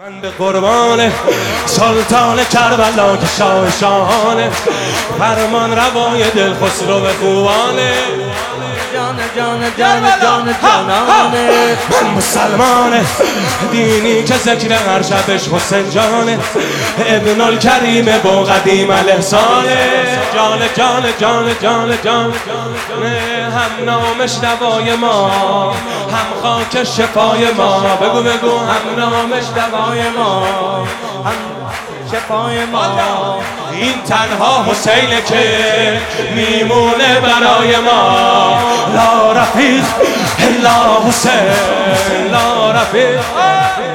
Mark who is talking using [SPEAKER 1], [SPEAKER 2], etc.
[SPEAKER 1] من به قربان سلطان کربلا که شاه شاهانه، فرمان روای دل خسرو خوبانه.
[SPEAKER 2] جان جانانه.
[SPEAKER 1] من مسلمانه دینی که ذکر هر شبش حسین جانه، ابن الکریم با قدیم الاحسانه. جان جان جان جان جان هم نامش دوای ما، هم خاک شفای ما. بگو بگو هم نامش دوای ما،
[SPEAKER 2] هم شفای ما.
[SPEAKER 1] این تنها حسینه که میمونه برای ما. لا رفیق الا حسین، لا رفیق